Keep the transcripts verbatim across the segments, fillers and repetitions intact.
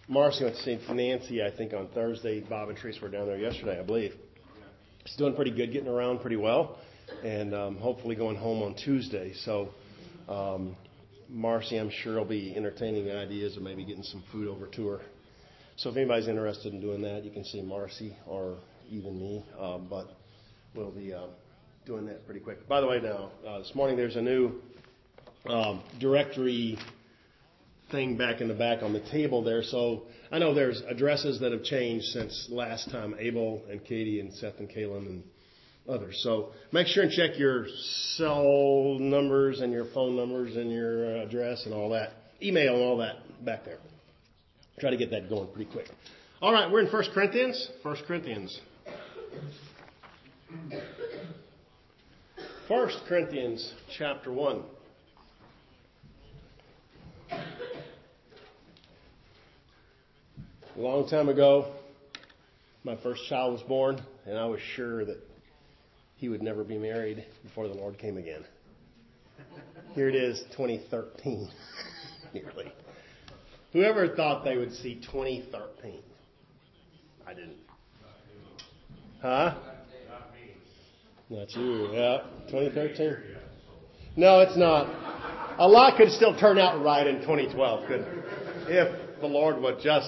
Marcy went to see Nancy, I think, on Thursday. Bob and Teresa were down there yesterday, I believe. She's doing pretty good, getting around pretty well, and um, hopefully going home on Tuesday. So um, Marcy, I'm sure, will be entertaining ideas of maybe getting some food over to her. So if anybody's interested in doing that, you can see Marcy or even me. Uh, but we'll be uh, doing that pretty quick. By the way, now, uh, this morning there's a new um, directory thing back in the back on the table there. So I know there's addresses that have changed since last time, Abel and Katie and Seth and Kaylin and others. So make sure and check your cell numbers and your phone numbers and your address and all that, email and all that back there. Try to get that going pretty quick. All right, we're in First Corinthians. First Corinthians. First Corinthians chapter one. A long time ago, my first child was born, and I was sure that he would never be married before the Lord came again. Here it is, twenty thirteen, nearly. Whoever thought they would see twenty thirteen? I didn't. Huh? Not you, yeah. twenty thirteen? No, it's not. A lot could still turn out right in twenty twelve, couldn't it? If the Lord would just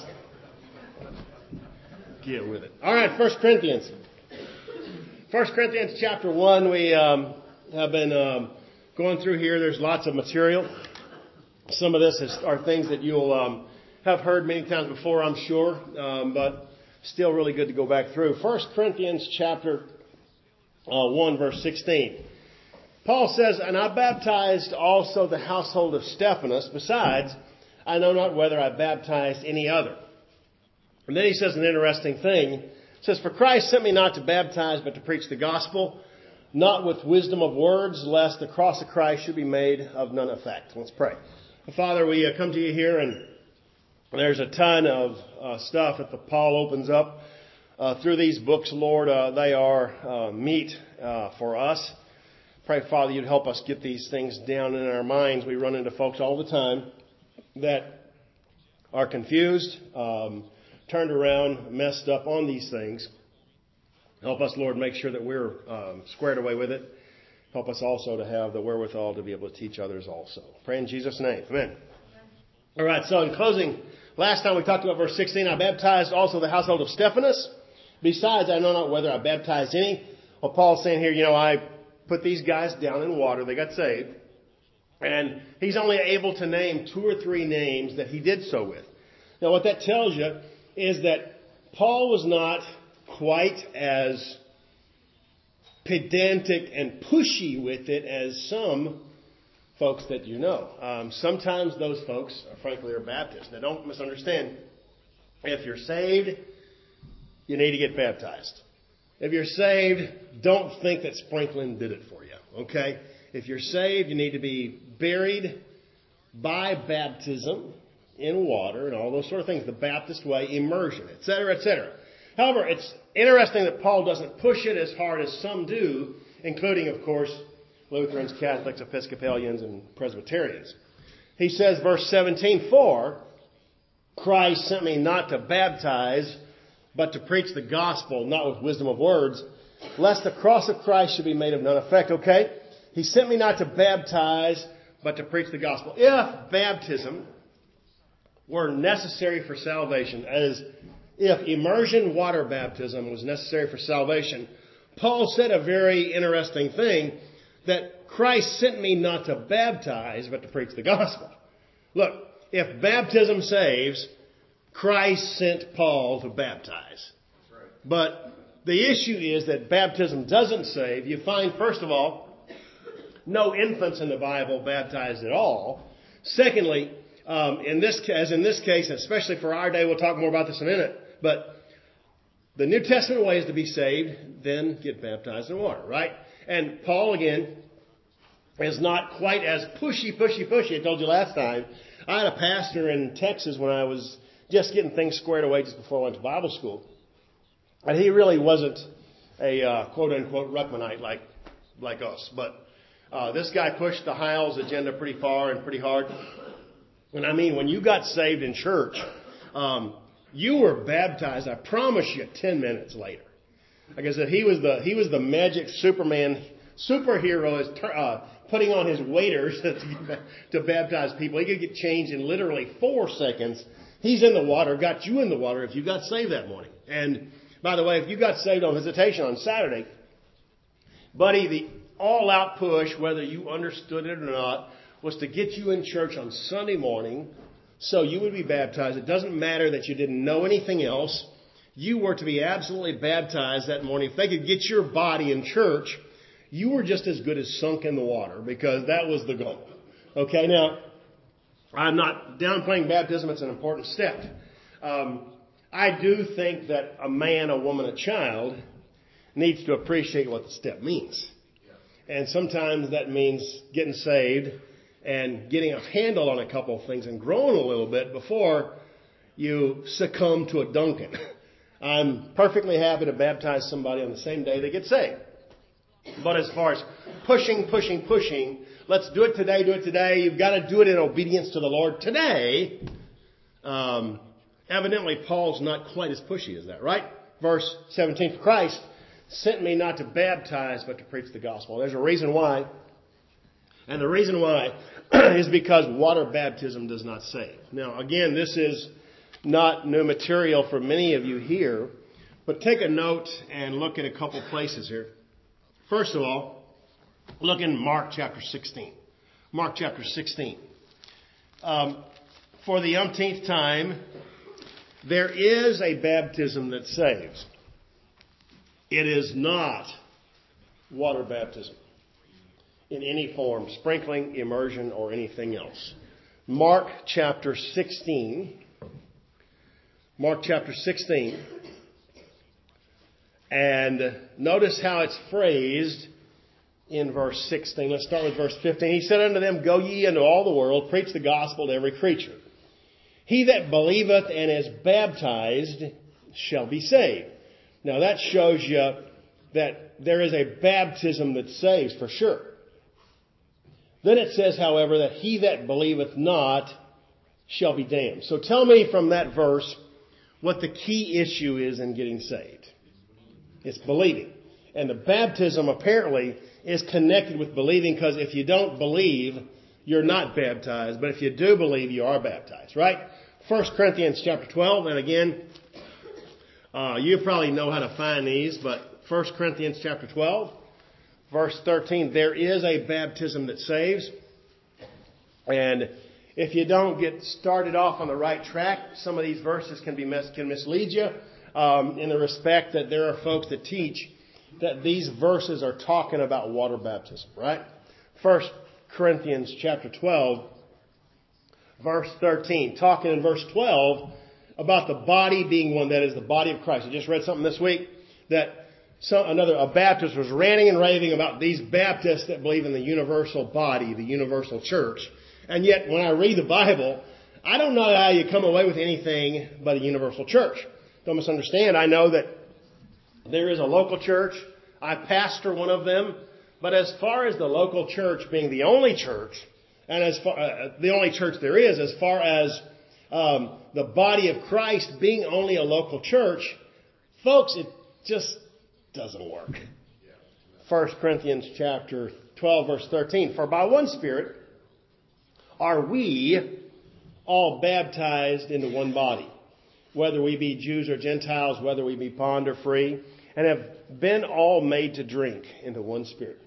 get with it. All right, First Corinthians. First Corinthians chapter one, we um, have been um, going through here. There's lots of material. Some of this is, are things that you'll um, have heard many times before, I'm sure, um, but still really good to go back through. First Corinthians chapter uh, one, verse sixteen. Paul says, "And I baptized also the household of Stephanas. Besides, I know not whether I baptized any other." And then he says an interesting thing. He says, "For Christ sent me not to baptize, but to preach the gospel, not with wisdom of words, lest the cross of Christ should be made of none effect." Let's pray. Father, we uh, come to you here, and there's a ton of uh, stuff that the Paul opens up uh, through these books, Lord. Uh, they are uh, meat uh, for us. Pray, Father, you'd help us get these things down in our minds. We run into folks all the time that are confused, um, turned around, messed up on these things. Help us, Lord, make sure that we're um, squared away with it. Help us also to have the wherewithal to be able to teach others also. Pray in Jesus' name. Amen. All right, so in closing, last time we talked about verse sixteen, "I baptized also the household of Stephanas. Besides, I know not whether I baptized any." Well, Paul's saying here, you know, I put these guys down in water. They got saved. And he's only able to name two or three names that he did so with. Now, what that tells you is that Paul was not quite as pedantic and pushy with it as some folks that you know. Um, sometimes those folks, are, frankly, are Baptists. Now, don't misunderstand. If you're saved, you need to get baptized. If you're saved, don't think that sprinkling did it for you, okay? If you're saved, you need to be buried by baptism in water and all those sort of things, the Baptist way, immersion, et cetera, et cetera. However, it's interesting that Paul doesn't push it as hard as some do, including, of course, Lutherans, Catholics, Episcopalians, and Presbyterians. He says, verse seventeen, "For Christ sent me not to baptize, but to preach the gospel, not with wisdom of words, lest the cross of Christ should be made of none effect." Okay? He sent me not to baptize, but to preach the gospel. If baptism were necessary for salvation, as if immersion water baptism was necessary for salvation, Paul said a very interesting thing, that Christ sent me not to baptize, but to preach the gospel. Look, if baptism saves, Christ sent Paul to baptize. Right. But the issue is that baptism doesn't save. You find, first of all, no infants in the Bible baptized at all. Secondly, um, in this, as in this case, especially for our day, we'll talk more about this in a minute, but the New Testament way is to be saved, then get baptized in water, right? And Paul, again, is not quite as pushy, pushy, pushy. I told you last time, I had a pastor in Texas when I was just getting things squared away just before I went to Bible school. And he really wasn't a uh, quote-unquote Ruckmanite like like us. But uh, this guy pushed the Hiles agenda pretty far and pretty hard. And I mean, when you got saved in church, Um, you were baptized, I promise you, ten minutes later. Like I said, he was the he was the magic Superman superhero is uh, putting on his waders to, to baptize people. He could get changed in literally four seconds. He's in the water, got you in the water if you got saved that morning. And by the way, if you got saved on visitation on Saturday, buddy, the all-out push, whether you understood it or not, was to get you in church on Sunday morning so you would be baptized. It doesn't matter that you didn't know anything else. You were to be absolutely baptized that morning. If they could get your body in church, you were just as good as sunk in the water because that was the goal. Okay, now, I'm not downplaying baptism. It's an important step. Um, I do think that a man, a woman, a child needs to appreciate what the step means. And sometimes that means getting saved and getting a handle on a couple of things and growing a little bit before you succumb to a Duncan. I'm perfectly happy to baptize somebody on the same day they get saved. But as far as pushing, pushing, pushing, let's do it today, do it today. You've got to do it in obedience to the Lord today. Um, evidently, Paul's not quite as pushy as that, right? Verse seventeen, for Christ sent me not to baptize, but to preach the gospel. There's a reason why. And the reason why is because water baptism does not save. Now, again, this is not new material for many of you here, but take a note and look at a couple places here. First of all, look in Mark chapter sixteen. Mark chapter sixteen. Um, for the umpteenth time, there is a baptism that saves. It is not water baptism in any form, sprinkling, immersion, or anything else. Mark chapter sixteen. Mark chapter sixteen. And notice how it's phrased in verse sixteen. Let's start with verse fifteen. He said unto them, go ye into all the world, preach the gospel to every creature. He that believeth and is baptized shall be saved. Now that shows you that there is a baptism that saves for sure. Then it says, however, that he that believeth not shall be damned. So tell me from that verse what the key issue is in getting saved. It's believing. And the baptism apparently is connected with believing, because if you don't believe, you're not baptized. But if you do believe, you are baptized, right? First Corinthians chapter twelve, and again, uh, you probably know how to find these, but First Corinthians chapter twelve, verse thirteen, there is a baptism that saves. And if you don't get started off on the right track, some of these verses can be mis- can mislead you um, in the respect that there are folks that teach that these verses are talking about water baptism, right? First Corinthians chapter twelve, verse thirteen, talking in verse twelve about the body being one, that is the body of Christ. I just read something this week that some, another a Baptist was ranting and raving about these Baptists that believe in the universal body, the universal church. And yet, when I read the Bible, I don't know how you come away with anything but a universal church. Don't misunderstand. I know that there is a local church. I pastor one of them. But as far as the local church being the only church, and as far uh, the only church there is, as far as um, the body of Christ being only a local church, folks, it just doesn't work. First Corinthians chapter twelve, verse thirteen. For by one Spirit are we all baptized into one body, whether we be Jews or Gentiles, whether we be bond or free, and have been all made to drink into one Spirit.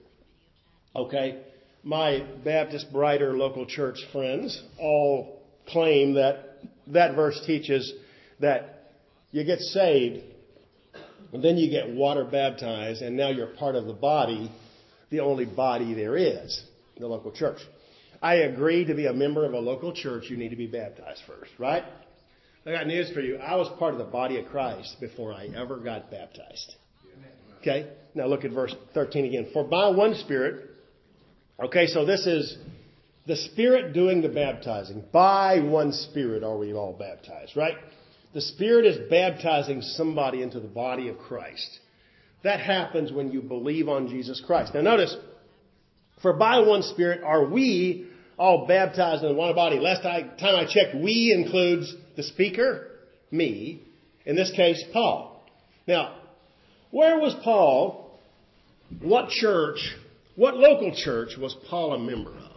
Okay, my Baptist Brighter local church friends all claim that that verse teaches that you get saved, and then you get water baptized, and now you're part of the body, the only body there is, the local church. I agree, to be a member of a local church, you need to be baptized first, right? I got news for you. I was part of the body of Christ before I ever got baptized. Okay? Now look at verse thirteen again. For by one Spirit, okay, so this is the Spirit doing the baptizing. By one Spirit are we all baptized, right? The Spirit is baptizing somebody into the body of Christ. That happens when you believe on Jesus Christ. Now notice, for by one Spirit are we all baptized in one body. Last time I checked, we includes the speaker, me, in this case, Paul. Now, where was Paul? What church, what local church was Paul a member of?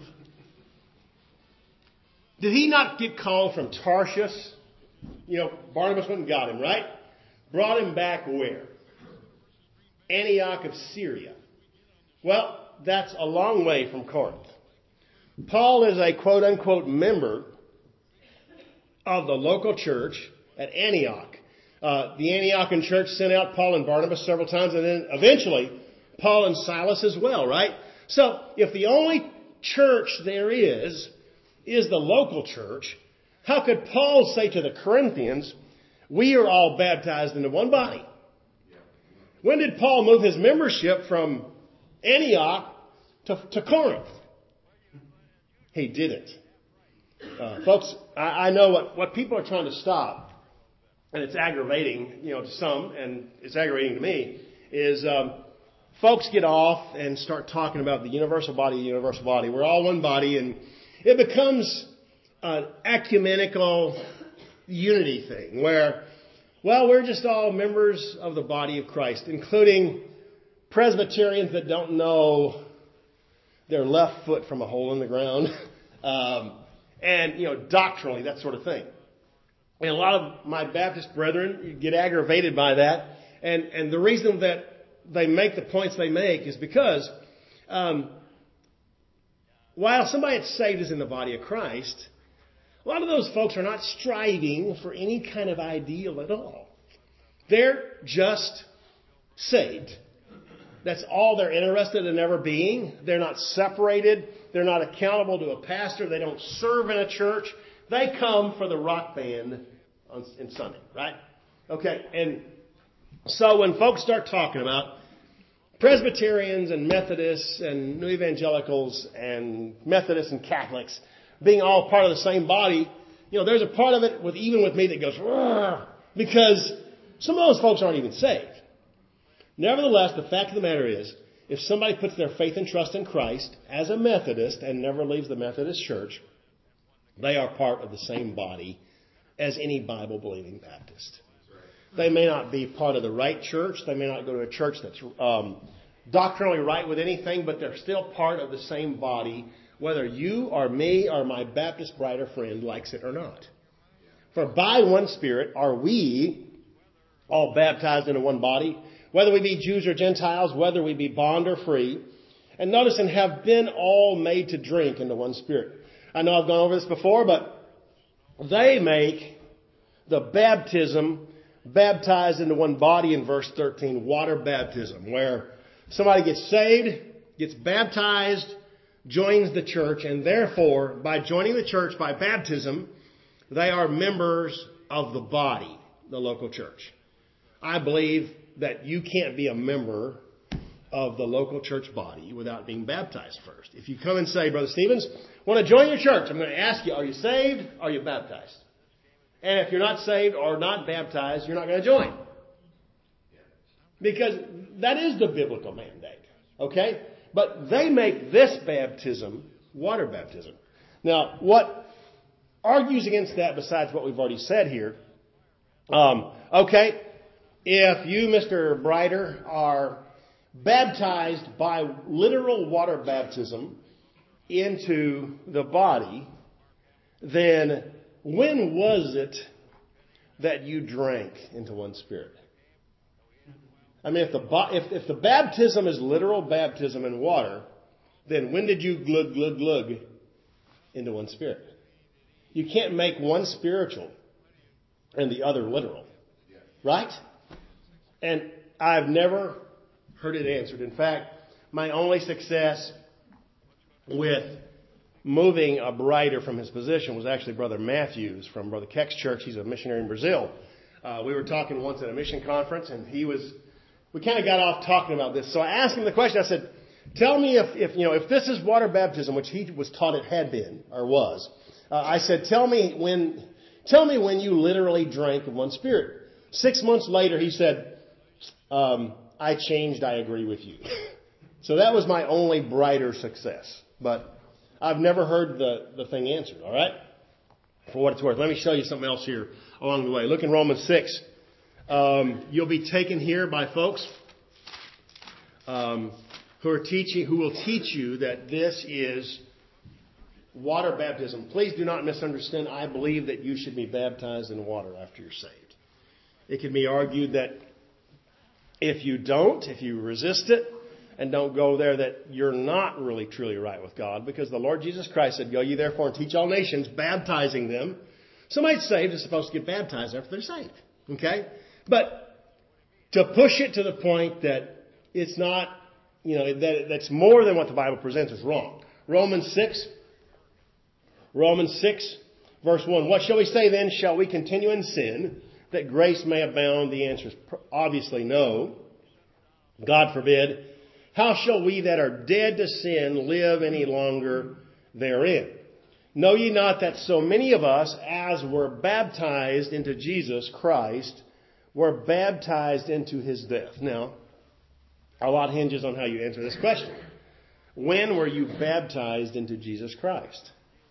Did he not get called from Tarshish? You know, Barnabas went and got him, right? Brought him back where? Antioch of Syria. Well, that's a long way from Corinth. Paul is a quote-unquote member of the local church at Antioch. Uh, the Antiochian church sent out Paul and Barnabas several times, and then eventually Paul and Silas as well, right? So if the only church there is, is the local church, how could Paul say to the Corinthians, we are all baptized into one body? When did Paul move his membership from Antioch to, to Corinth? He didn't. Uh, folks, I, I know what, what people are trying to stop, and it's aggravating, you know, to some, and it's aggravating to me, is um, folks get off and start talking about the universal body, the universal body. We're all one body, and it becomes an ecumenical unity thing where, well, we're just all members of the body of Christ, including Presbyterians that don't know their left foot from a hole in the ground, um, and, you know, doctrinally, that sort of thing. And a lot of my Baptist brethren get aggravated by that, and, and the reason that they make the points they make is because um, while somebody that's saved is in the body of Christ, a lot of those folks are not striving for any kind of ideal at all. They're just saved. That's all they're interested in ever being. They're not separated. They're not accountable to a pastor. They don't serve in a church. They come for the rock band on, on Sunday, right? Okay, and so when folks start talking about Presbyterians and Methodists and New Evangelicals and Methodists and Catholics being all part of the same body, you know, there's a part of it with even with me that goes, because some of those folks aren't even saved. Nevertheless, the fact of the matter is, if somebody puts their faith and trust in Christ as a Methodist and never leaves the Methodist church, they are part of the same body as any Bible-believing Baptist. They may not be part of the right church. They may not go to a church that's um, doctrinally right with anything, but they're still part of the same body, whether you or me or my Baptist bride or friend likes it or not. For by one Spirit are we all baptized into one body, whether we be Jews or Gentiles, whether we be bond or free. And notice, and have been all made to drink into one Spirit. I know I've gone over this before, but they make the baptism baptized into one body in verse thirteen, water baptism, where somebody gets saved, gets baptized, joins the church, and therefore, by joining the church by baptism, they are members of the body, the local church. I believe that you can't be a member of the local church body without being baptized first. If you come and say, Brother Stevens, I want to join your church, I'm going to ask you, are you saved? Are you baptized? And if you're not saved or not baptized, you're not going to join. Because that is the biblical mandate. Okay? But they make this baptism water baptism. Now, what argues against that besides what we've already said here? Um, okay, if you, Mister Brighter, are baptized by literal water baptism into the body, then when was it that you drank into one Spirit? I mean, if the if, if the baptism is literal baptism in water, then when did you glug, glug, glug into one Spirit? You can't make one spiritual and the other literal. Right? And I've never heard it answered. In fact, my only success with moving a brighter from his position was actually Brother Matthews from Brother Keck's church. He's a missionary in Brazil. Uh, we were talking once at a mission conference, and he was, we kind of got off talking about this. So I asked him the question. I said, tell me if, if you know, if this is water baptism, which he was taught it had been or was. Uh, I said, tell me when, tell me when you literally drank of one Spirit. Six months later, he said, um, I changed. I agree with you. So that was my only brighter success. But I've never heard the, the thing answered, all right? For what it's worth. Let me show you something else here along the way. Look in Romans six. Um, you'll be taken here by folks um, who are teaching, who will teach you that this is water baptism. Please do not misunderstand. I believe that you should be baptized in water after you're saved. It can be argued that if you don't, if you resist it and don't go there, that you're not really truly right with God, because the Lord Jesus Christ said, "Go ye therefore and teach all nations, baptizing them." Somebody saved is supposed to get baptized after they're saved. Okay? But to push it to the point that it's not, you know, that that's more than what the Bible presents is wrong. Romans six. Romans six, verse one. What shall we say then? Shall we continue in sin that grace may abound? The answer is obviously no. God forbid. How shall we that are dead to sin live any longer therein? Know ye not that so many of us as were baptized into Jesus Christ were baptized into his death? Now, a lot hinges on how you answer this question. When were you baptized into Jesus Christ?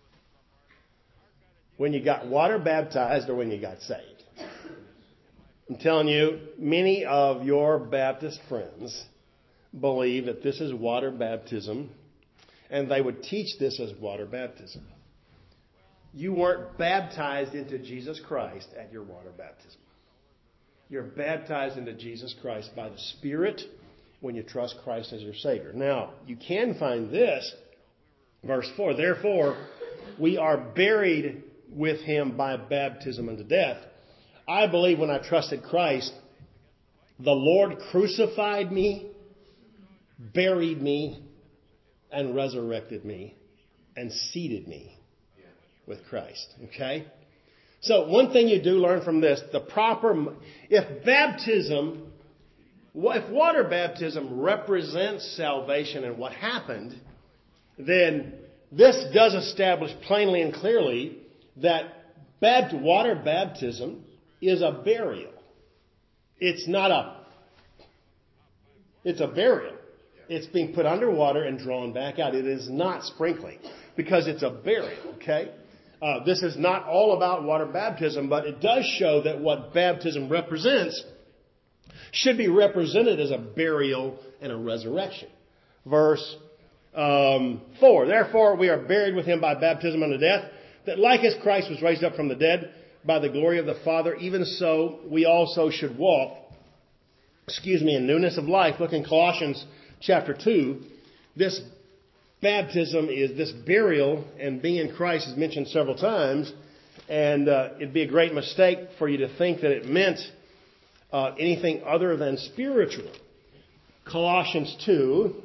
When you got water baptized or when you got saved? I'm telling you, many of your Baptist friends believe that this is water baptism, and they would teach this as water baptism. You weren't baptized into Jesus Christ at your water baptism. You're baptized into Jesus Christ by the Spirit when you trust Christ as your Savior. Now, you can find this, verse four, therefore we are buried with him by baptism unto death. I believe when I trusted Christ, the Lord crucified me, buried me, and resurrected me, and seated me with Christ. Okay? So one thing you do learn from this, the proper, if baptism, if water baptism represents salvation and what happened, then this does establish plainly and clearly that water baptism is a burial. It's not a, it's a burial. It's being put underwater and drawn back out. It is not sprinkling because it's a burial, okay? Uh, this is not all about water baptism, but it does show that what baptism represents should be represented as a burial and a resurrection. Verse um, four, therefore we are buried with him by baptism unto death, that like as Christ was raised up from the dead by the glory of the Father, even so we also should walk, excuse me, in newness of life. Look in Colossians chapter two. This baptism is this burial, and being in Christ is mentioned several times. And uh, it'd be a great mistake for you to think that it meant uh, anything other than spiritual. Colossians two.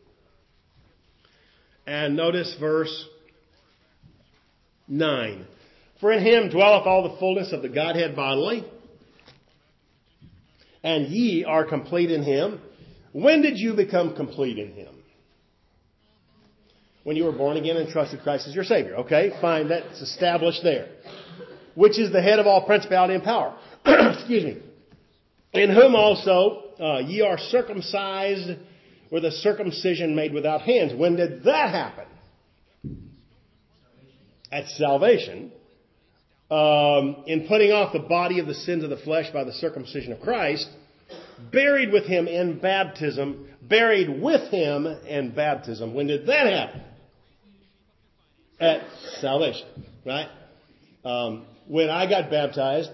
And notice verse nine. For in him dwelleth all the fullness of the Godhead bodily, and ye are complete in him. When did you become complete in him? When you were born again and trusted Christ as your Savior. Okay, fine, that's established there. Which is the head of all principality and power. Excuse me. In whom also uh, ye are circumcised with a circumcision made without hands. When did that happen? At salvation. Um, in putting off the body of the sins of the flesh by the circumcision of Christ, buried with him in baptism, buried with him in baptism. When did that happen? At salvation, right? Um, when I got baptized,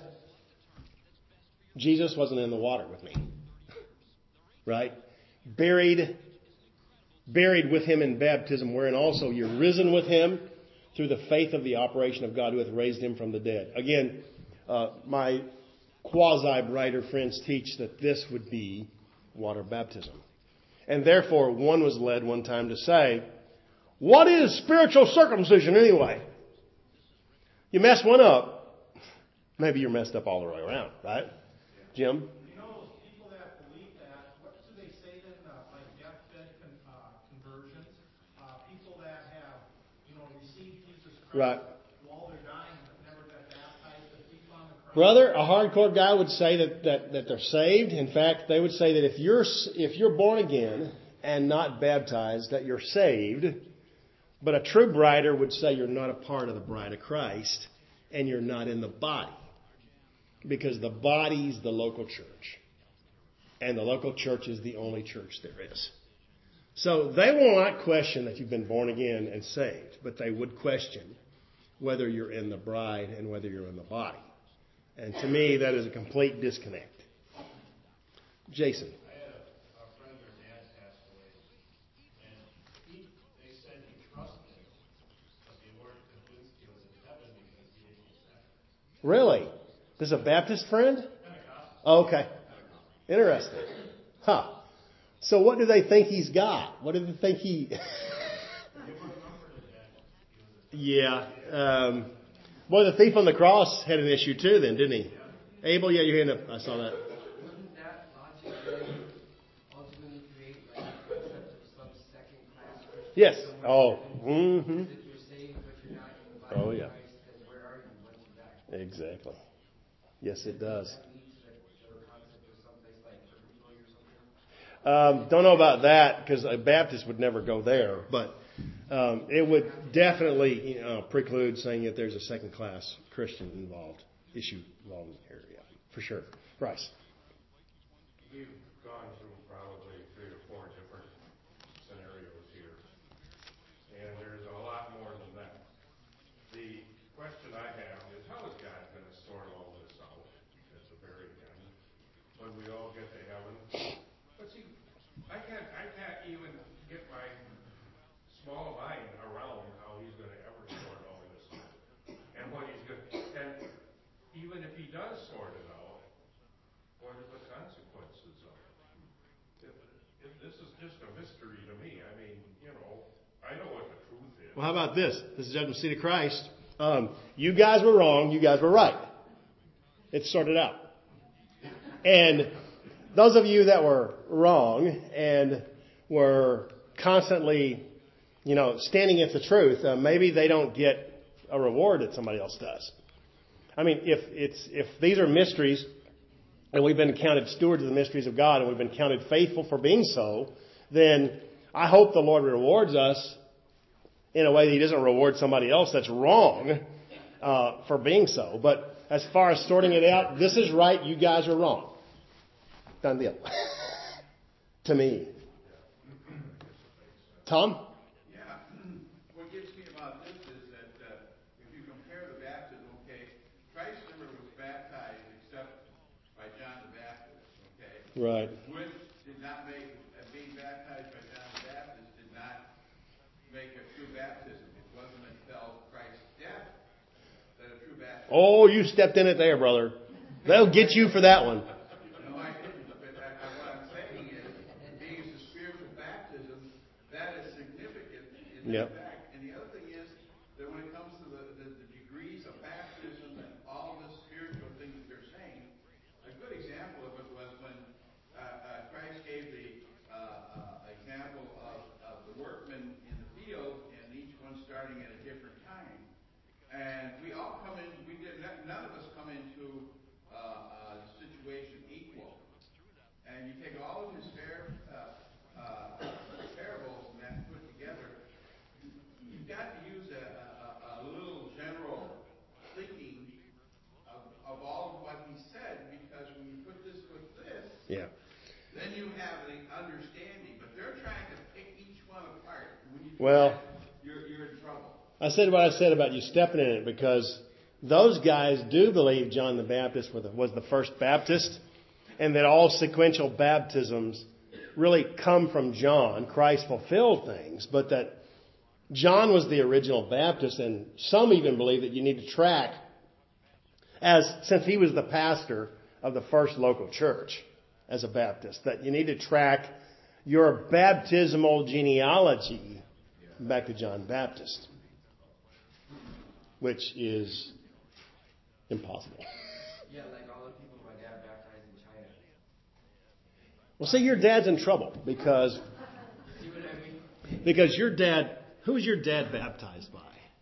Jesus wasn't in the water with me, right? Buried, buried with him in baptism, wherein also you're risen with him through the faith of the operation of God who hath raised him from the dead. Again, uh, my quasi-brighter friends teach that this would be water baptism. And therefore, one was led one time to say, what is spiritual circumcision anyway? You mess one up, maybe you're messed up all the way around, right? Jim? You know, people that believe that, what do they say then, uh, like deathbed con- uh, conversions? Uh, people that have, you know, received Jesus Christ Right. while they're dying but never got baptized, that keep on the cross. Brother, a hardcore guy would say that, that, that they're saved. In fact, they would say that if you're if you're born again and not baptized, that you're saved. But a true brider would say you're not a part of the bride of Christ and you're not in the body. Because the body's the local church. And the local church is the only church there is. So they will not question that you've been born again and saved, but they would question whether you're in the bride and whether you're in the body. And to me, that is a complete disconnect. Jason. I had a, a friend, their dad passed away, and he, they said he trusted, but they weren't convinced he was in heaven because he didn't accept. Really? This is a Baptist friend? Oh, okay. Interesting. Huh. So what do they think he's got? What do they think he... yeah. Um, boy, the thief on the cross had an issue too then, didn't he? Abel, yeah, your hand up. I saw that. Wouldn't that logically ultimately create like a concept of some second-class Christian? Yes. Oh. Mm-hmm. If you're saved but you're not in the body Oh, of yeah. Christ, then where are you once you die? Exactly. Yes, it does. Does that lead to the, the concept of someplace like purgatory or something? Um, don't know about that because a Baptist would never go there, but um, it would definitely you know, preclude saying that there's a second-class Christian involved issue involved in the area for sure. Bryce. We've gone through probably three or four different scenarios here, and there's a lot more than that. The question I have is, how is God going to sort all this out at the very end when we all get to heaven? But see, I can't, I can't even get my small mind around how He's going to ever sort all this out, and what He's going to. And even if He does sort it out, what are the consequences of it? If, if this is just a mystery to me, I mean, you know, I know what the truth is. Well, how about this? This is judgment seat of Christ. Um, you guys were wrong. You guys were right. It's sorted out. And those of you that were wrong and were constantly, you know, standing against the truth, uh, maybe they don't get a reward that somebody else does. I mean, if it's if these are mysteries, and we've been counted stewards of the mysteries of God, and we've been counted faithful for being so, then I hope the Lord rewards us in a way that He doesn't reward somebody else that's wrong uh, for being so. But as far as sorting it out, this is right, you guys are wrong. Done deal. To me. Tom? Yeah. What gets me about this is that uh, if you compare the baptism, okay, Christ never was baptized except by John the Baptist, okay? Right. Which did not make, uh, being baptized by John the Baptist did not make a true baptism. It wasn't until Christ's death that a true baptism. Oh, you stepped in it there, brother. They'll get you for that one. No, I didn't. But I, I, what I'm saying is, being a spiritual baptism, that is significant in that Yep. fact. And the other thing is that when it comes to the, the, the degrees of baptism and all the spiritual things that they're saying, a good example of it was when uh, uh, Christ gave the uh, uh, example of, of the workmen in the field, and each one starting at a different time. And we all come in, we did, none of us come into uh, uh, the situation equal. And you take all of his fair, uh, uh, parables and that put together, you've got to use a, a, a little general thinking of, of all of what he said, because when you put this with this, Yeah. then you have the understanding. But they're trying to pick each one apart. When you do Well, that, you're, you're in trouble. I said what I said about you stepping in it because those guys do believe John the Baptist was the first Baptist and that all sequential baptisms really come from John. Christ fulfilled things, but that John was the original Baptist, and some even believe that you need to track, as since he was the pastor of the first local church as a Baptist, that you need to track your baptismal genealogy back to John Baptist, which is impossible. Yeah, like all the people my dad baptized in China. Well, see, your dad's in trouble because See what I mean? because your dad, who was your dad baptized by?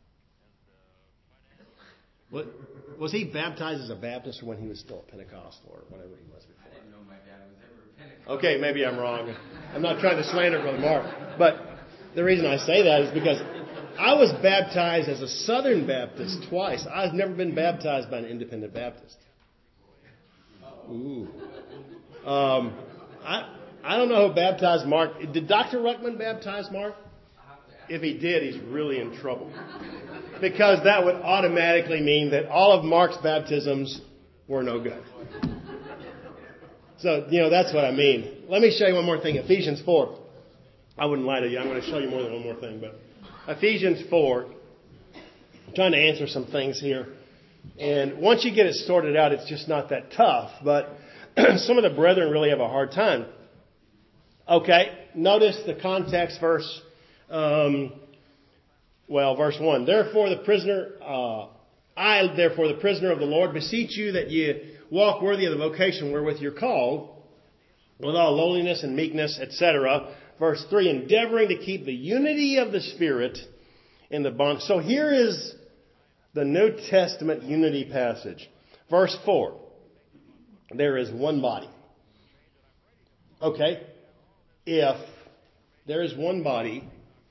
What, was he baptized as a Baptist or when he was still a Pentecostal or whatever he was before? I didn't know my dad was ever a Pentecostal. Okay, maybe I'm wrong. I'm not trying to slander Brother Mark, but the reason I say that is because I was baptized as a Southern Baptist twice. I've never been baptized by an independent Baptist. Ooh. Um, I I don't know who baptized Mark. Did Doctor Ruckman baptize Mark? If he did, he's really in trouble. Because that would automatically mean that all of Mark's baptisms were no good. So, you know, that's what I mean. Let me show you one more thing. Ephesians four. I wouldn't lie to you. I'm going to show you more than one more thing. But Ephesians four. I'm trying to answer some things here. And once you get it sorted out, it's just not that tough. But some of the brethren really have a hard time. Okay. Notice the context verse. Um, well, verse one. Therefore, the prisoner, uh, I, therefore, the prisoner of the Lord, beseech you that ye walk worthy of the vocation wherewith you're called, with all lowliness and meekness, et cetera. Verse three, endeavoring to keep the unity of the Spirit in the bond. So here is the New Testament unity passage. Verse four, there is one body. Okay, if there is one body,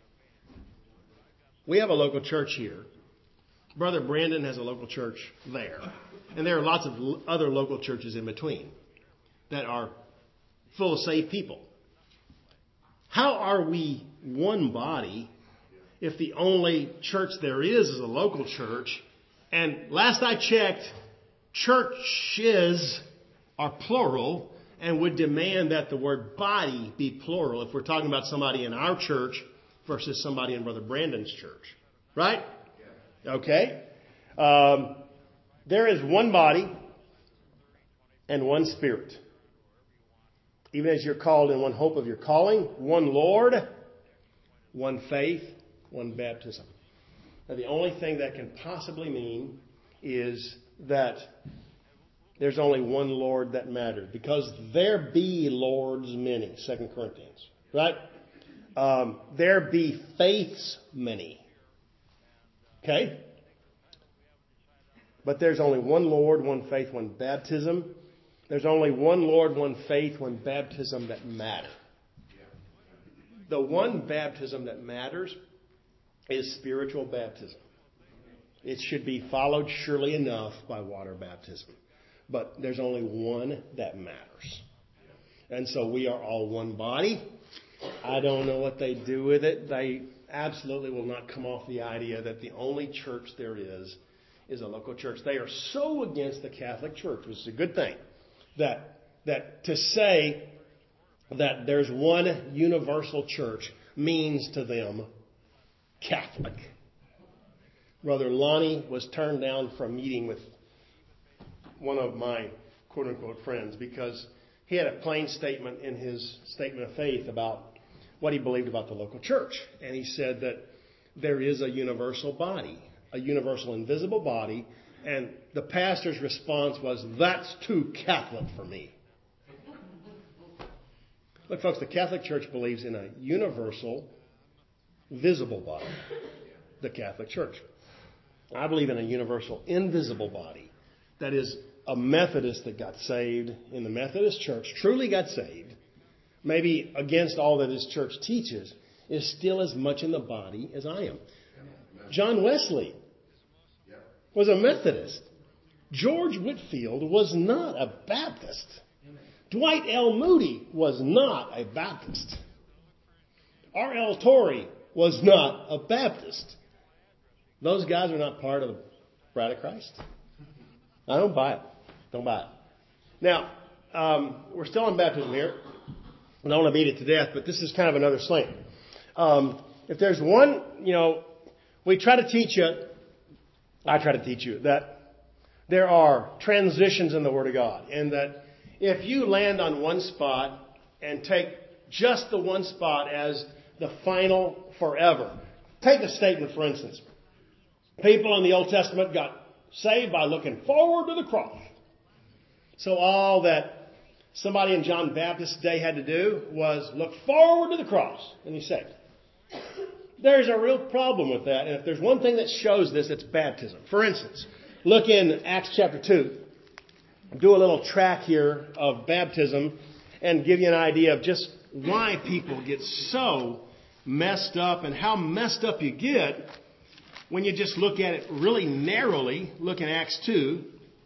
we have a local church here. Brother Brandon has a local church there. And there are lots of other local churches in between that are full of saved people. How are we one body if the only church there is is a local church? And last I checked, churches are plural and would demand that the word body be plural if we're talking about somebody in our church versus somebody in Brother Brandon's church. Right? Okay. Um, there is one body and one Spirit. Even as you're called in one hope of your calling, one Lord, one faith, one baptism. Now, the only thing that can possibly mean is that there's only one Lord that matters. Because there be Lords many, Second Corinthians. Right? Um, there be faiths many. Okay? But there's only one Lord, one faith, one baptism. There's only one Lord, one faith, one baptism that matter. The one baptism that matters is spiritual baptism. It should be followed surely enough by water baptism. But there's only one that matters. And so we are all one body. I don't know what they do with it. They absolutely will not come off the idea that the only church there is is a local church. They are so against the Catholic Church, which is a good thing, that that to say that there's one universal church means to them Catholic. Brother Lonnie was turned down from meeting with one of my quote-unquote friends because he had a plain statement in his statement of faith about what he believed about the local church. And he said that there is a universal body, a universal invisible body. And the pastor's response was, that's too Catholic for me. Look, folks, the Catholic Church believes in a universal, visible body, the Catholic Church. I believe in a universal, invisible body. That is, a Methodist that got saved in the Methodist Church, truly got saved, maybe against all that his church teaches, is still as much in the body as I am. John Wesley was a Methodist. George Whitefield was not a Baptist. Dwight L. Moody was not a Baptist. R L Torrey was not a Baptist. Those guys are not part of the bride of Christ. I don't buy it. Don't buy it. Now, um, we're still on baptism here. I don't want to beat it to death, but this is kind of another slant. Um, if there's one, you know, we try to teach you, I try to teach you that there are transitions in the Word of God, and that if you land on one spot and take just the one spot as the final forever. Take a statement, for instance. People in the Old Testament got saved by looking forward to the cross. So all that somebody in John Baptist's day had to do was look forward to the cross, and he's saved. There's a real problem with that, and if there's one thing that shows this, it's baptism. For instance, look in Acts chapter two. Do a little track here of baptism and give you an idea of just why people get so messed up and how messed up you get when you just look at it really narrowly. Look in Acts two.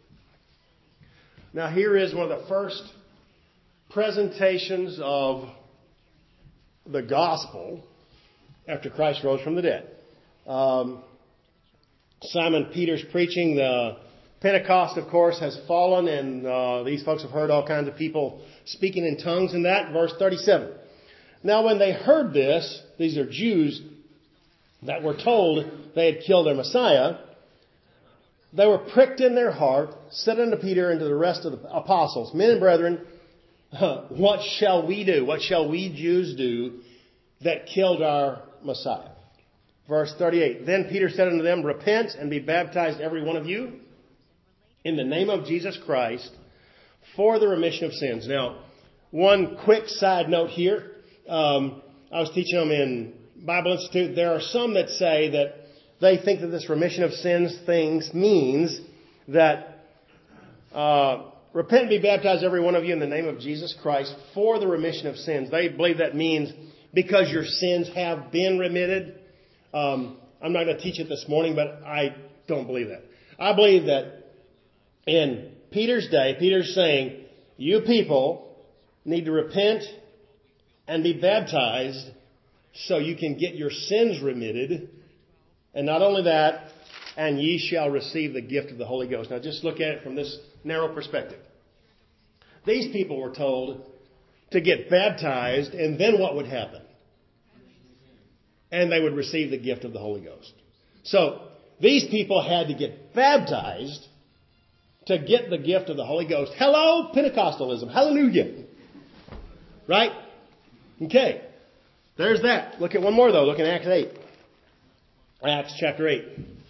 Now here is one of the first presentations of the gospel after Christ rose from the dead. Um, Simon Peter's preaching. The Pentecost, of course, has fallen, and uh, these folks have heard all kinds of people speaking in tongues and that. Verse thirty-seven. Now when they heard this, these are Jews that were told they had killed their Messiah, they were pricked in their heart, said unto Peter and to the rest of the apostles, Men and brethren, what shall we do? What shall we Jews do that killed our Messiah? Verse thirty-eight. Then Peter said unto them, Repent and be baptized every one of you in the name of Jesus Christ for the remission of sins. Now, one quick side note here. Um, I was teaching them in Bible Institute. There are some that say that they think that this remission of sins things means that uh, repent and be baptized every one of you in the name of Jesus Christ for the remission of sins. They believe that means because your sins have been remitted. Um, I'm not going to teach it this morning, but I don't believe that. I believe that in Peter's day, Peter's saying, you people need to repent and be baptized so you can get your sins remitted. And not only that, and ye shall receive the gift of the Holy Ghost. Now just look at it from this narrow perspective. These people were told to get baptized, and then what would happen? And they would receive the gift of the Holy Ghost. So these people had to get baptized to get the gift of the Holy Ghost. Hello, Pentecostalism. Hallelujah. Right? Okay. There's that. Look at one more, though. Look in Acts eight. Acts chapter eight.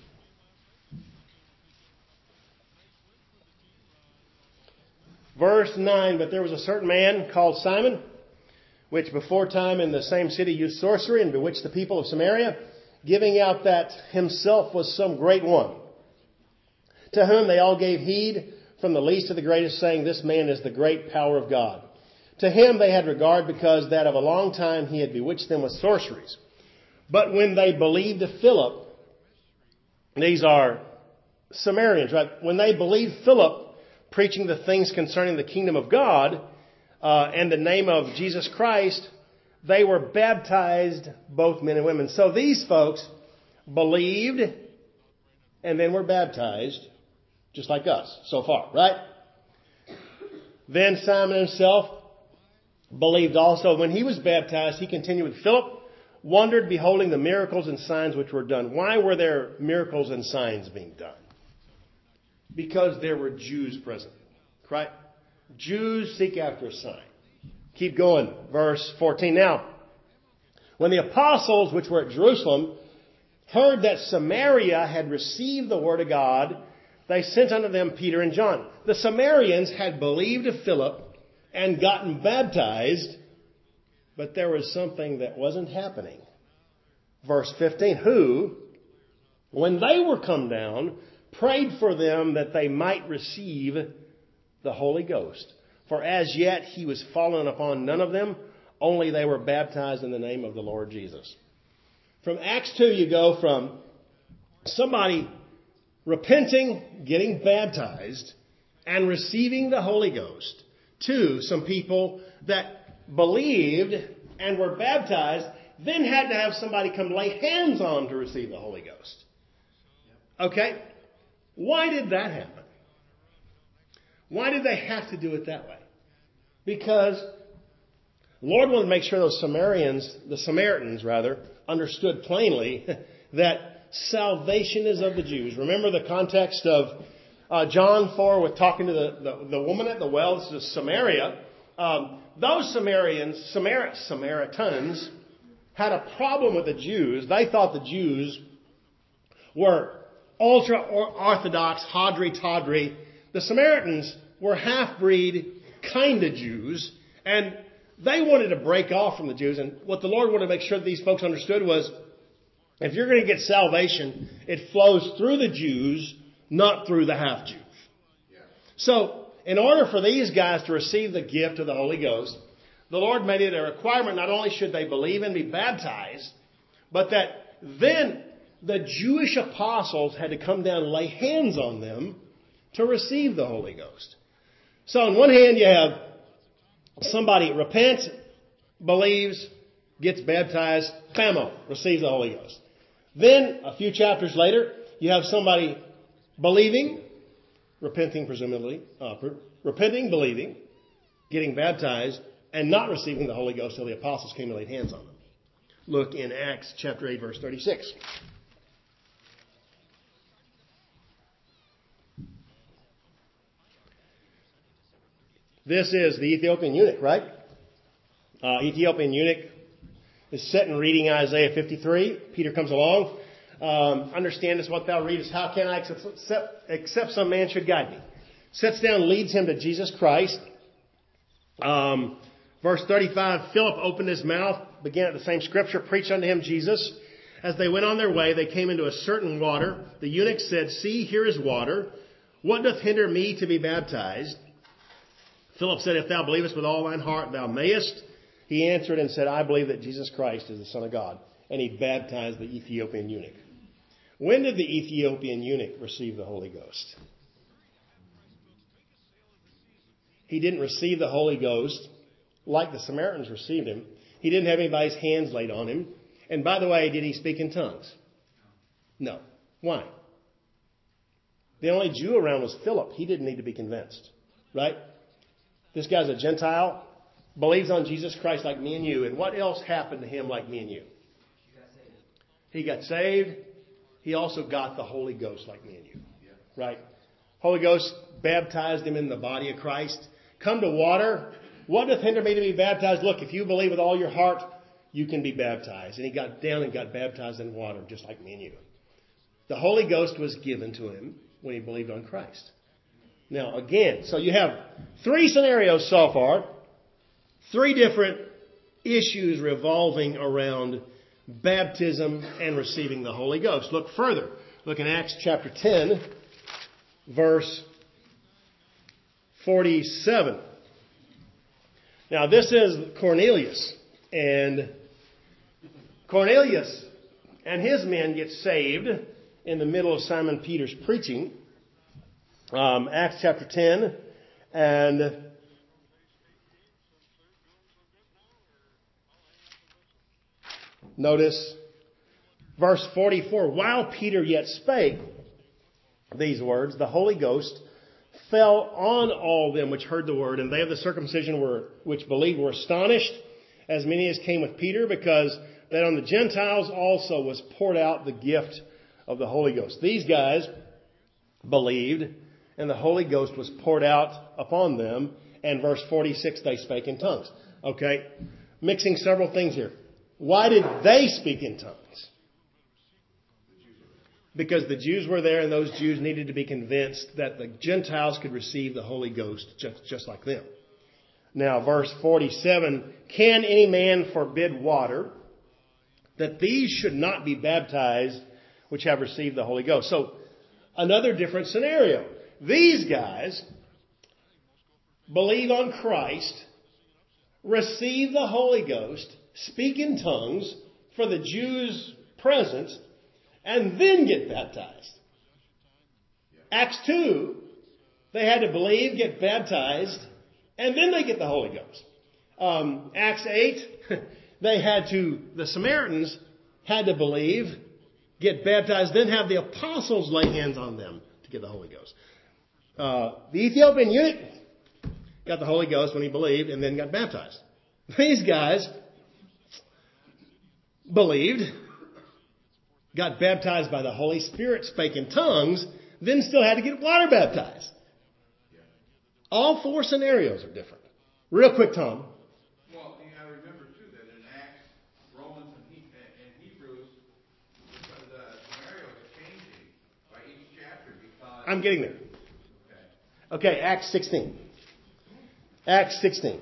Verse nine. But there was a certain man called Simon, which before time in the same city used sorcery and bewitched the people of Samaria, giving out that himself was some great one, to whom they all gave heed from the least to the greatest, saying, This man is the great power of God. To him they had regard, because that of a long time he had bewitched them with sorceries. But when they believed Philip, these are Samaritans, right? When they believed Philip preaching the things concerning the kingdom of God uh, and the name of Jesus Christ, they were baptized, both men and women. So these folks believed and then were baptized, just like us so far, right? Then Simon himself believed also. When he was baptized, he continued with Philip, wondered, beholding the miracles and signs which were done. Why were there miracles and signs being done? Because there were Jews present, right? Jews seek after a sign. Keep going. Verse fourteen. Now, when the apostles which were at Jerusalem heard that Samaria had received the word of God, they sent unto them Peter and John. The Samaritans had believed of Philip and gotten baptized, but there was something that wasn't happening. Verse fifteen, who, when they were come down, prayed for them that they might receive the Holy Ghost. For as yet he was fallen upon none of them, only they were baptized in the name of the Lord Jesus. From Acts two, you go from somebody repenting, getting baptized, and receiving the Holy Ghost, to some people that believed and were baptized, then had to have somebody come lay hands on to receive the Holy Ghost. Okay? Why did that happen? Why did they have to do it that way? Because the Lord wanted to make sure those Samaritans, the Samaritans rather, understood plainly that salvation is of the Jews. Remember the context of uh, John four with talking to the, the, the woman at the well. This is Samaria. Um, those Samaritans, Samar- Samaritans had a problem with the Jews. They thought the Jews were ultra-Orthodox, Hadri-Tadri. The Samaritans were half-breed kind of Jews, and they wanted to break off from the Jews. And what the Lord wanted to make sure that these folks understood was, if you're going to get salvation, it flows through the Jews, not through the half-Jews. Yeah. So, in order for these guys to receive the gift of the Holy Ghost, the Lord made it a requirement not only should they believe and be baptized, but that then the Jewish apostles had to come down and lay hands on them to receive the Holy Ghost. So on one hand, you have somebody repents, believes, gets baptized, bammo, receives the Holy Ghost. Then, a few chapters later, you have somebody believing, repenting presumably, uh, repenting, believing, getting baptized, and not receiving the Holy Ghost till the apostles came and laid hands on them. Look in Acts chapter eight, verse thirty-six. This is the Ethiopian eunuch, right? Uh, Ethiopian eunuch is sitting reading Isaiah fifty-three. Peter comes along. Um, understand this, what thou readest. How can I accept, except some man should guide me? Sits down, leads him to Jesus Christ. Um, verse thirty-five, Philip opened his mouth, began at the same scripture, preached unto him Jesus. As they went on their way, they came into a certain water. The eunuch said, See, here is water. What doth hinder me to be baptized? Philip said, If thou believest with all thine heart, thou mayest. He answered and said, I believe that Jesus Christ is the Son of God. And he baptized the Ethiopian eunuch. When did the Ethiopian eunuch receive the Holy Ghost? He didn't receive the Holy Ghost like the Samaritans received him. He didn't have anybody's hands laid on him. And by the way, did he speak in tongues? No. Why? The only Jew around was Philip. He didn't need to be convinced. Right? This guy's a Gentile, believes on Jesus Christ like me and you. And what else happened to him like me and you? He got saved. He also got the Holy Ghost like me and you. Right? Holy Ghost baptized him in the body of Christ. Come to water. What doth hinder me to be baptized? Look, if you believe with all your heart, you can be baptized. And he got down and got baptized in water, just like me and you. The Holy Ghost was given to him when he believed on Christ. Now, again, so you have three scenarios so far. Three different issues revolving around baptism and receiving the Holy Ghost. Look further. Look in Acts chapter ten, verse forty-seven. Now, this is Cornelius. And Cornelius and his men get saved in the middle of Simon Peter's preaching. Um, Acts chapter ten. And notice verse forty-four. While Peter yet spake these words, the Holy Ghost fell on all them which heard the word, and they of the circumcision were which believed were astonished, as many as came with Peter, because that on the Gentiles also was poured out the gift of the Holy Ghost. These guys believed, and the Holy Ghost was poured out upon them. And verse forty-six, they spake in tongues. Okay, mixing several things here. Why did they speak in tongues? Because the Jews were there, and those Jews needed to be convinced that the Gentiles could receive the Holy Ghost just, just like them. Now, verse forty-seven, can any man forbid water that these should not be baptized which have received the Holy Ghost? So, another different scenario. These guys believe on Christ, receive the Holy Ghost, speak in tongues for the Jews present, and then get baptized. Acts two, they had to believe, get baptized, and then they get the Holy Ghost. Um, Acts eight, they had to, the Samaritans had to believe, get baptized, then have the apostles lay hands on them to get the Holy Ghost. Uh, the Ethiopian eunuch got the Holy Ghost when he believed and then got baptized. These guys believed, got baptized by the Holy Spirit, spake in tongues, then still had to get water baptized. All four scenarios are different. Real quick, Tom. Well, you got to remember, too, that in Acts, Romans, and, he, and Hebrews, the scenario is changing by each chapter because... I'm getting there. Okay. Okay, Acts sixteen. Acts sixteen.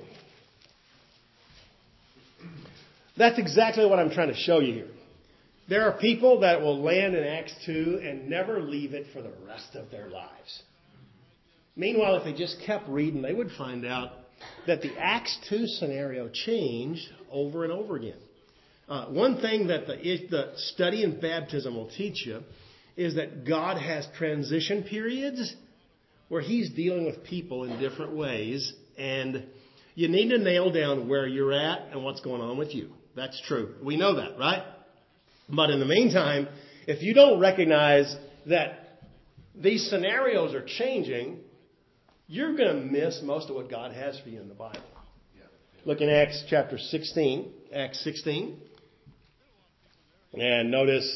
That's exactly what I'm trying to show you here. There are people that will land in Acts two and never leave it for the rest of their lives. Meanwhile, if they just kept reading, they would find out that the Acts two scenario changed over and over again. Uh, one thing that the, the study in baptism will teach you is that God has transition periods where He's dealing with people in different ways, and you need to nail down where you're at and what's going on with you. That's true. We know that, right? But in the meantime, if you don't recognize that these scenarios are changing, you're going to miss most of what God has for you in the Bible. Look in Acts chapter sixteen. Acts sixteen. And notice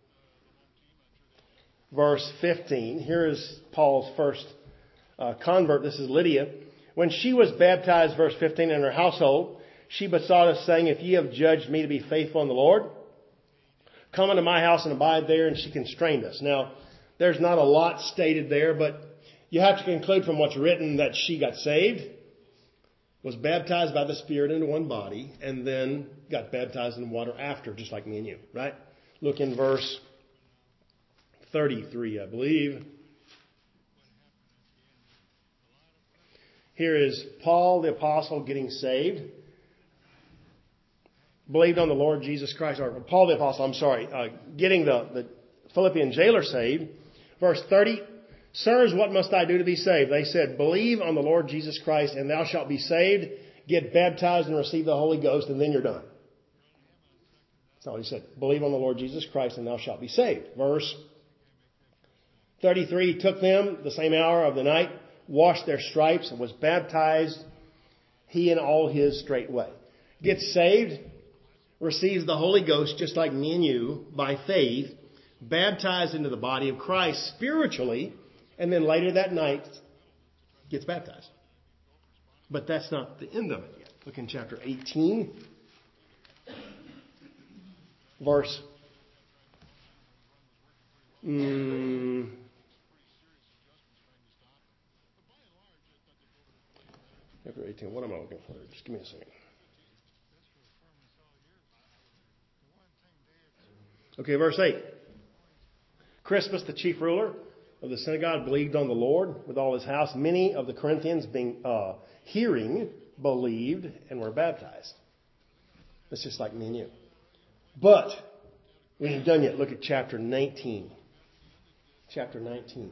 verse fifteen. Here is Paul's first uh, convert. This is Lydia. When she was baptized, verse fifteen, in her household, she besought us, saying, if ye have judged me to be faithful in the Lord, come unto my house and abide there. And she constrained us. Now, there's not a lot stated there, but you have to conclude from what's written that she got saved, was baptized by the Spirit into one body, and then got baptized in water after, just like me and you, right? Look in verse thirty-three, I believe. Here is Paul the Apostle getting saved. Believed on the Lord Jesus Christ, or Paul the Apostle, I'm sorry, uh, getting the, the Philippian jailer saved. Verse thirty, sirs, what must I do to be saved? They said, believe on the Lord Jesus Christ, and thou shalt be saved. Get baptized and receive the Holy Ghost, and then you're done. That's all he said. Believe on the Lord Jesus Christ, and thou shalt be saved. Verse thirty-three, he took them the same hour of the night, washed their stripes, and was baptized, he and all his straightway. Gets saved, receives the Holy Ghost, just like me and you, by faith, baptized into the body of Christ spiritually, and then later that night gets baptized. But that's not the end of it yet. Look in chapter eighteen, verse mm, chapter eighteen. What am I looking for? Just give me a second. Okay, verse eight. Crispus, the chief ruler of the synagogue, believed on the Lord with all his house. Many of the Corinthians, being uh, hearing, believed and were baptized. That's just like me and you. But we ain't done yet. Look at chapter nineteen. Chapter nineteen.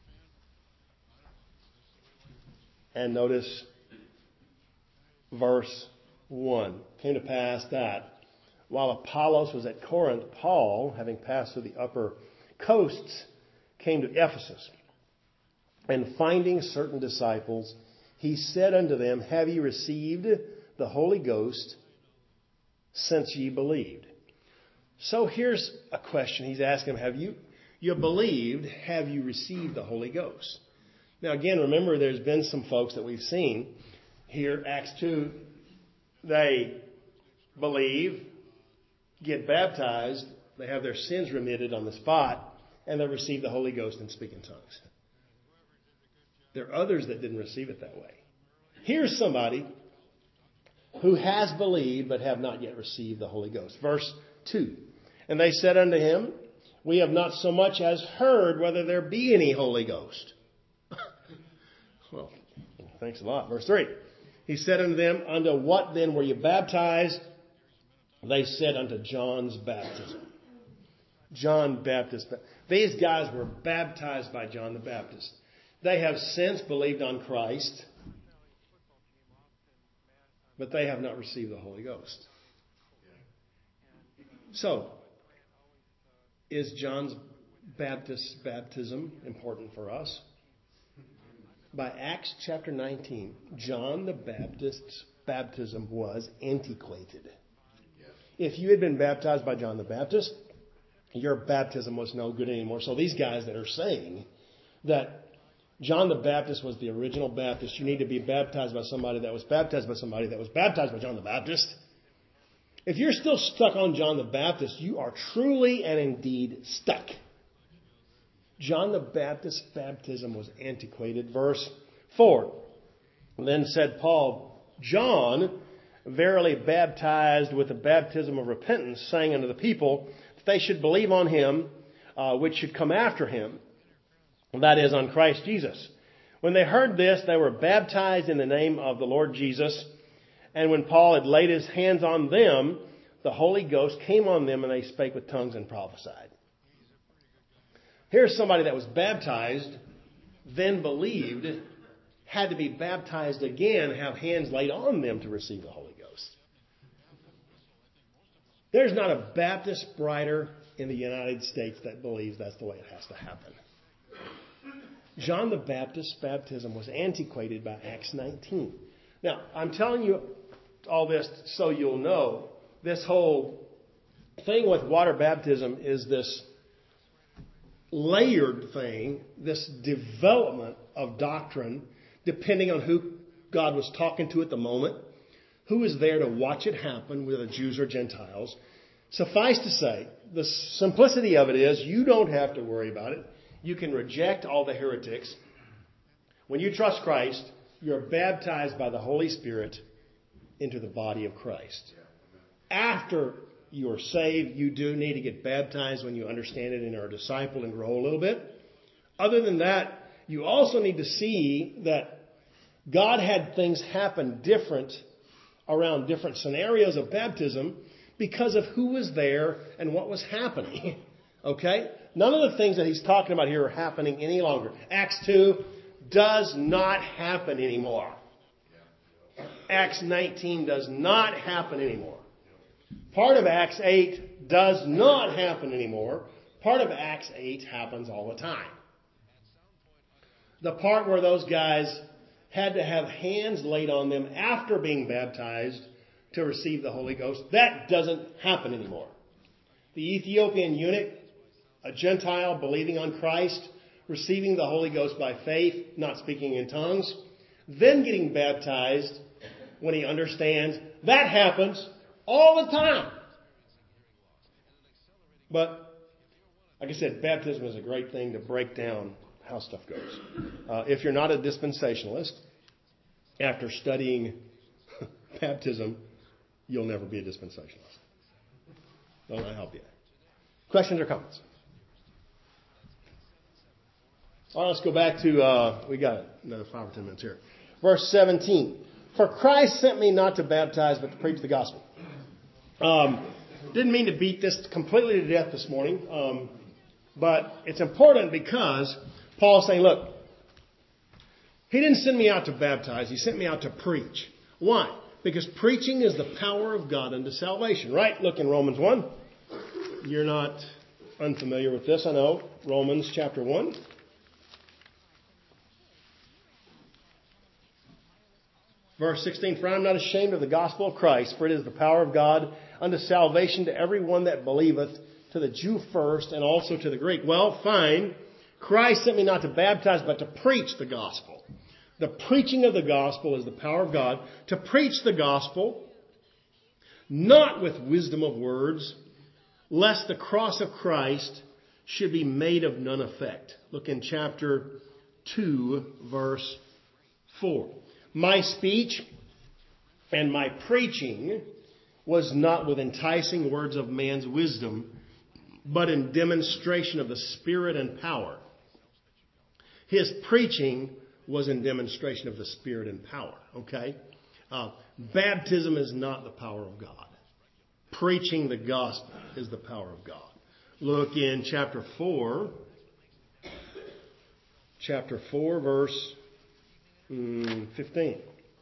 And notice verse one. Came to pass that while Apollos was at Corinth, Paul, having passed through the upper coasts, came to Ephesus. And finding certain disciples, he said unto them, have ye received the Holy Ghost since ye believed? So here's a question he's asking them. Have you, you believed, have you received the Holy Ghost? Now again, remember there's been some folks that we've seen here, Acts two, they believe, get baptized, they have their sins remitted on the spot, and they receive the Holy Ghost and speak in tongues. There are others that didn't receive it that way. Here's somebody who has believed but have not yet received the Holy Ghost. Verse two. And they said unto him, we have not so much as heard whether there be any Holy Ghost. Well, thanks a lot. Verse three. He said unto them, unto what then were you baptized? They said, unto John's baptism. John Baptist. These guys were baptized by John the Baptist. They have since believed on Christ, but they have not received the Holy Ghost. So, is John's Baptist baptism important for us? By Acts chapter nineteen, John the Baptist's baptism was antiquated. If you had been baptized by John the Baptist, your baptism was no good anymore. So these guys that are saying that John the Baptist was the original Baptist, you need to be baptized by somebody that was baptized by somebody that was baptized by John the Baptist. If you're still stuck on John the Baptist, you are truly and indeed stuck. John the Baptist's baptism was antiquated. Verse four. Then said Paul, John verily baptized with the baptism of repentance, saying unto the people that they should believe on him, uh, which should come after him, that is, on Christ Jesus. When they heard this, they were baptized in the name of the Lord Jesus. And when Paul had laid his hands on them, the Holy Ghost came on them and they spake with tongues and prophesied. Here's somebody that was baptized, then believed, had to be baptized again, have hands laid on them to receive the Holy Ghost. There's not a Baptist writer in the United States that believes that's the way it has to happen. John the Baptist's baptism was antiquated by Acts nineteen. Now, I'm telling you all this so you'll know this whole thing with water baptism is this layered thing, this development of doctrine, depending on who God was talking to at the moment, who was there to watch it happen, whether Jews or Gentiles. Suffice to say, the simplicity of it is you don't have to worry about it. You can reject all the heretics. When you trust Christ, you're baptized by the Holy Spirit into the body of Christ. After you are saved, you do need to get baptized when you understand it and are a disciple and grow a little bit. Other than that, you also need to see that God had things happen different around different scenarios of baptism because of who was there and what was happening. Okay? None of the things that he's talking about here are happening any longer. Acts two does not happen anymore. Acts nineteen does not happen anymore. Part of Acts eight does not happen anymore. Part of Acts eight happens all the time. The part where those guys had to have hands laid on them after being baptized to receive the Holy Ghost, that doesn't happen anymore. The Ethiopian eunuch, a Gentile believing on Christ, receiving the Holy Ghost by faith, not speaking in tongues, then getting baptized when he understands, that happens all the time. But, like I said, baptism is a great thing to break down how stuff goes. Uh, if you're not a dispensationalist, after studying baptism, you'll never be a dispensationalist. Don't I help you? Questions or comments? All right, let's go back to, uh, we got another five or ten minutes here. Verse seventeen. For Christ sent me not to baptize, but to preach the gospel. Um, didn't mean to beat this completely to death this morning, um, but it's important because Paul's saying, look, he didn't send me out to baptize. He sent me out to preach. Why? Because preaching is the power of God unto salvation, right? Look in Romans one. You're not unfamiliar with this, I know. Romans chapter one. Verse sixteen, for I am not ashamed of the gospel of Christ, for it is the power of God unto salvation to every one that believeth, to the Jew first, and also to the Greek. Well, fine. Christ sent me not to baptize, but to preach the gospel. The preaching of the gospel is the power of God. To preach the gospel, not with wisdom of words, lest the cross of Christ should be made of none effect. Look in chapter two, verse four. My speech and my preaching was not with enticing words of man's wisdom, but in demonstration of the Spirit and power. His preaching was in demonstration of the Spirit and power. Okay? Uh, baptism is not the power of God. Preaching the gospel is the power of God. Look in chapter four. Chapter four, verse fifteen.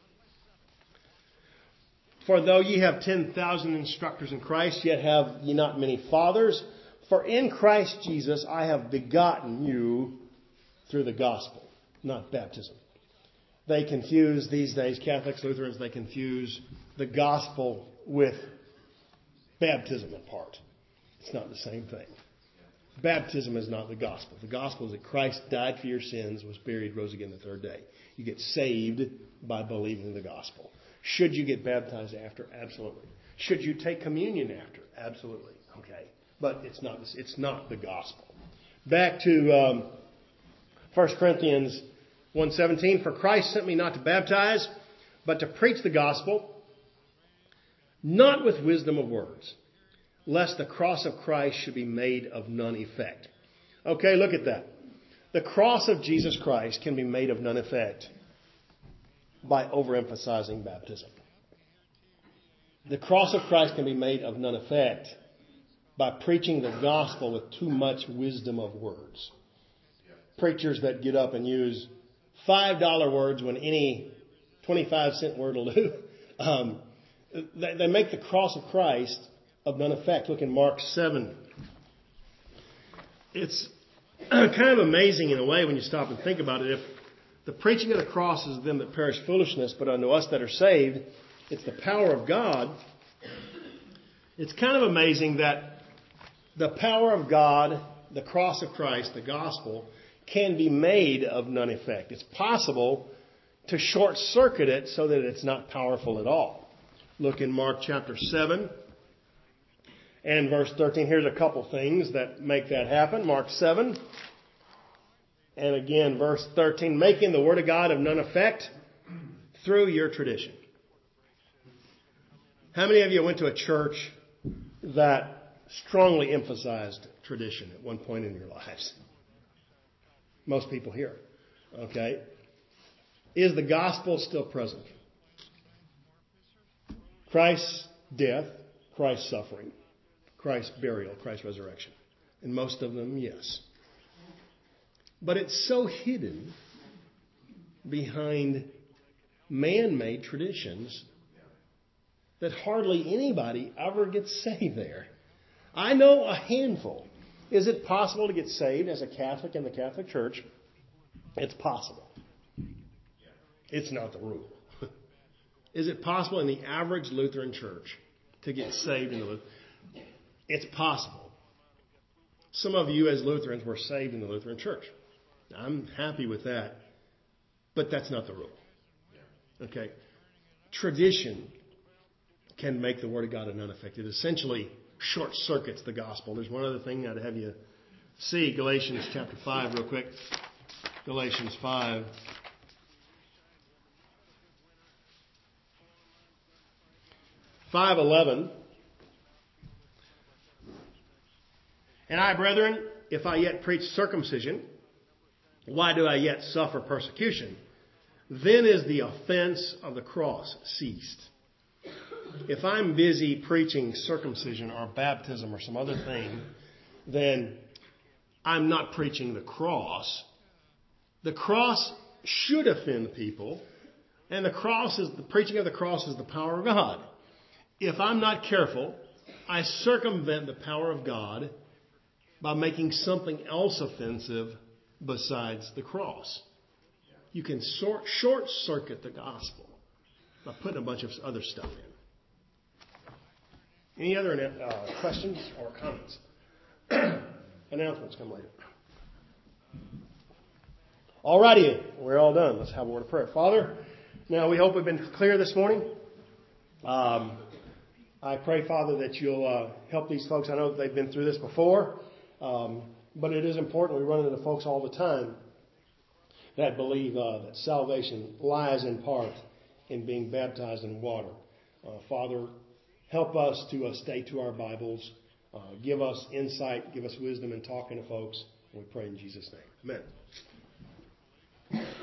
For though ye have ten thousand instructors in Christ, yet have ye not many fathers. For in Christ Jesus I have begotten you through the gospel, not baptism. They confuse these days, Catholics, Lutherans, they confuse the gospel with baptism in part. It's not the same thing. Baptism is not the gospel. The gospel is that Christ died for your sins, was buried, rose again the third day. You get saved by believing the gospel. Should you get baptized after? Absolutely. Should you take communion after? Absolutely. Okay. But it's not, it's not the gospel. Back to um, First Corinthians one seventeen. For Christ sent me not to baptize, but to preach the gospel, not with wisdom of words, lest the cross of Christ should be made of none effect. Okay, look at that. The cross of Jesus Christ can be made of none effect by overemphasizing baptism. The cross of Christ can be made of none effect by preaching the gospel with too much wisdom of words. Preachers that get up and use five dollar words when any twenty-five cent word will do. Um, they, they make the cross of Christ of none effect. Look in Mark seven. It's kind of amazing in a way when you stop and think about it. If the preaching of the cross is them that perish foolishness, but unto us that are saved, it's the power of God. It's kind of amazing that the power of God, the cross of Christ, the gospel, can be made of none effect. It's possible to short circuit it so that it's not powerful at all. Look in Mark chapter seven and verse thirteen. Here's a couple things that make that happen. Mark seven and again verse thirteen. Making the word of God of none effect through your tradition. How many of you went to a church that strongly emphasized tradition at one point in your lives? Most people here. Okay. Is the gospel still present? Christ's death, Christ's suffering, Christ's burial, Christ's resurrection. And most of them, yes. But it's so hidden behind man-made traditions that hardly anybody ever gets saved there. I know a handful. Is it possible to get saved as a Catholic in the Catholic Church? It's possible. It's not the rule. Is it possible in the average Lutheran church to get saved in the Lutheran? It's possible. Some of you as Lutherans were saved in the Lutheran church. I'm happy with that. But that's not the rule. Okay. Tradition can make the Word of God of none effect. It essentially short circuits the gospel. There's one other thing I'd have you see. Galatians chapter five real quick. Galatians five. five eleven. And I, brethren, if I yet preach circumcision, why do I yet suffer persecution? Then is the offense of the cross ceased. If I'm busy preaching circumcision or baptism or some other thing, then I'm not preaching the cross. The cross should offend people, and the cross is the preaching of the cross is the power of God. If I'm not careful, I circumvent the power of God by making something else offensive besides the cross. You can sort, short circuit the gospel by putting a bunch of other stuff in. Any other uh, questions or comments? Announcements come later. Alrighty, we're all done. Let's have a word of prayer. Father, now we hope we've been clear this morning. Um, I pray, Father, that you'll uh, help these folks. I know that they've been through this before, um, but it is important. We run into folks all the time that believe uh, that salvation lies in part in being baptized in water. Uh, Father, help us to uh, stay to our Bibles. Uh, give us insight. Give us wisdom in talking to folks. We pray in Jesus' name. Amen.